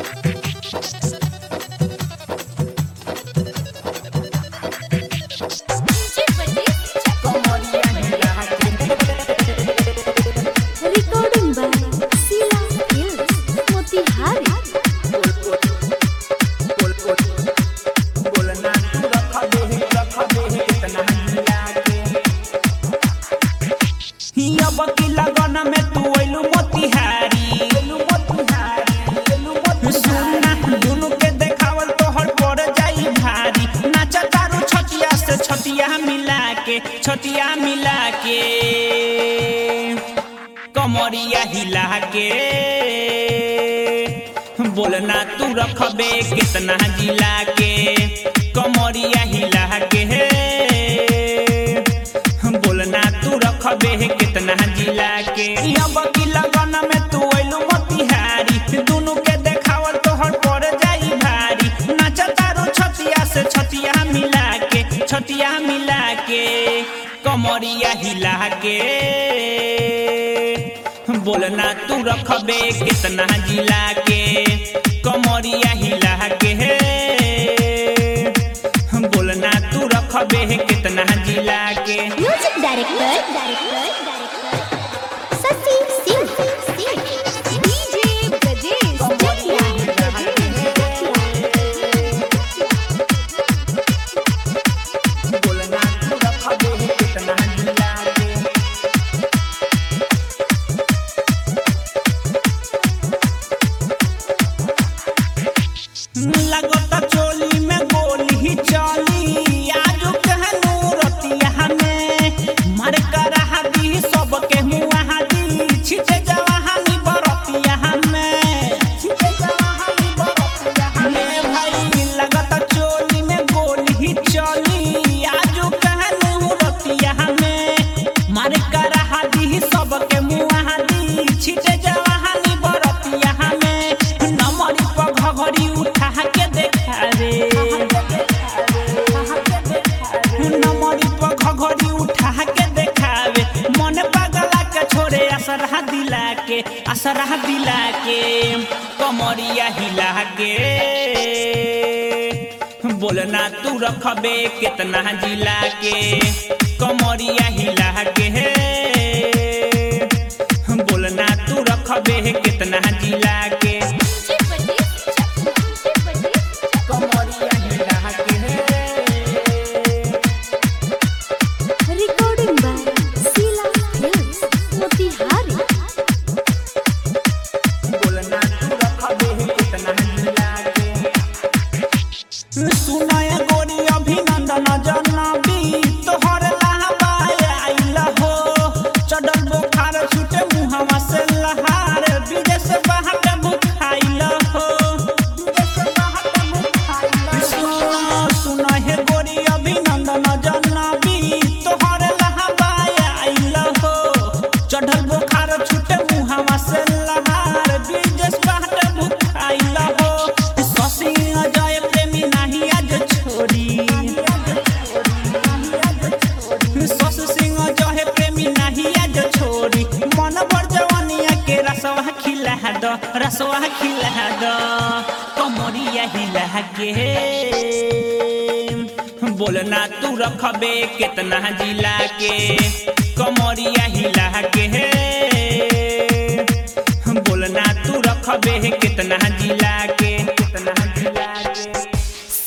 छटिया मिला के कमरिया हिला के बोलना तू रखबे कितना जिला के कमरिया हिला के बोलना तू रखबे कितना जिला के अब की लगन में तू अइलू मोतिहारी दोनों के देखावल तोहर पड़ जाई भारी नाचतारू छतिया से छतिया मिला के छतिया मिला के कमरिया हिला के बोलना तू रखबे कितना जिला के कमरिया हिला के बोलना तू रखबे कितना जिला के। म्यूजिक डायरेक्टर सती सिंह डीजे ब्रजेश बोलना तू रखबे कितना जिला के। लगता चोली में गोली ही चली आज कहनू रतिया में मर कर हादी सबके मुँह हादी छिटे जवानी बरतिया में छिटे जवानी बरतिया में भाई लगता चोली में गोली ही चली आज कहनू रतिया में मर कर हादी सबके मुँह हादी छिटे जवानी बरतिया में नमरी पर घघरी उठा के देखा रे नमरी पर घघरी उठा के देखावे मन पगला के छोड़े असरहा दिला के कमरिया हिला के बोलना तू रखबे कितना जिला के कमरिया हिला के बोलना तू रखबे कितना जिला के। कमरिया हिला के recording by Sheela films Motihari. बोलना तू रखबे कितना जिला के। सुनाय गोरी अभिनंदन जनबी तोहर लहबा आइल हो चढ़ल बुखार छूटे मुहवा से लहार विदेश बाहर भुखाइल हो सुनाय गोरी अभिनंदन जनबी तोहर लहबा आइल हो चढ़ल बुखार छूटे मुहवा से लहार विदेश बाहर भुखाइल हो शशि अजय प्रेमी नहीं आज छोड़ी शशि सिंह अजय प्रेमी नहीं आज छोड़ी मन भर जवानिया के रसवा खिला द कमरिया हिला के बोलना तू रखबे कितना जिला के कमरिया हिला के बोलना तू रखबे कितना जिला के।